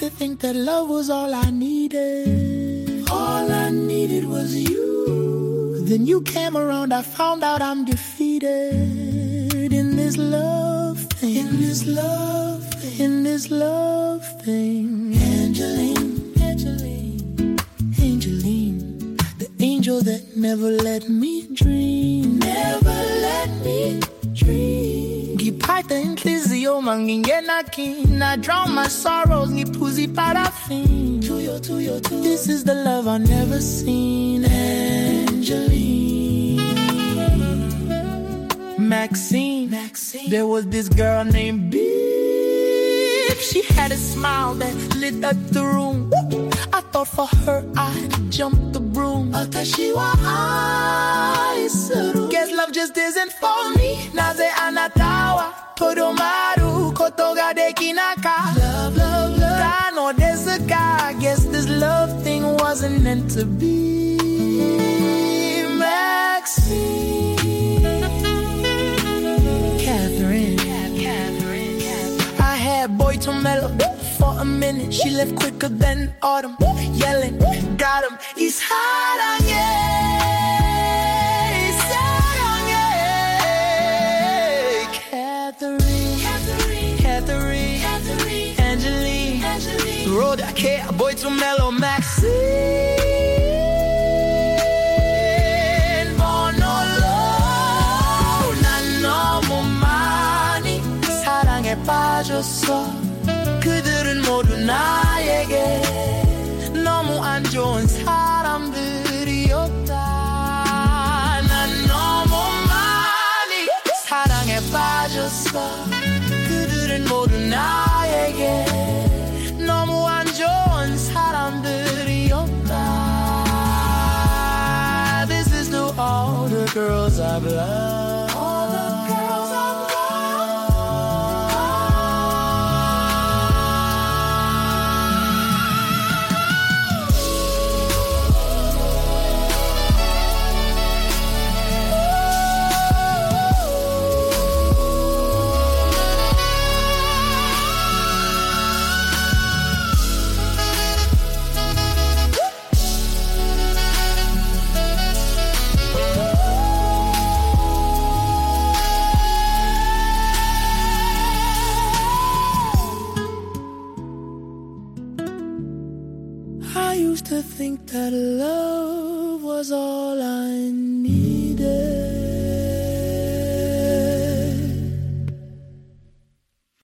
to think that love was all I needed. All I needed was you. Then you came around, I found out I'm defeated in this love thing. In this love thing. In this love thing. Angeline, Angeline, Angeline, the angel that never let me dream. Never let me dream. Ngiphatha inhliziyo mangingena kini, I drown my sorrows ngiphuza parafin. This is the love I've never seen. Angeline, Maxine, there was this girl named Beep. She had a smile that lit up the room. I thought for her I'd jump the broom. Guess love just isn't for me. Naze anatawa Podomaru Kotoga de Kinaka. Love, love, love. I know there's a guy. Guess this love thing wasn't meant to be. Maxine, Catherine. I had boy to mellow for a minute. She left quicker than autumn. Yelling, got him. He's hot on Catherine, Angeline, Road I care, boy to mellow, Maxine. Bonolo, nano momani, 사랑에 빠졌어. 그들은 모두 나에게 너무 안 좋은 사람들이었다. 난 너무 많이 사랑에 빠졌어. 그들은 모두 나에게 너무 안 좋은 사람들이었다. This is to all the girls I've loved. All the girls I've loved. I used to think that love was all I needed.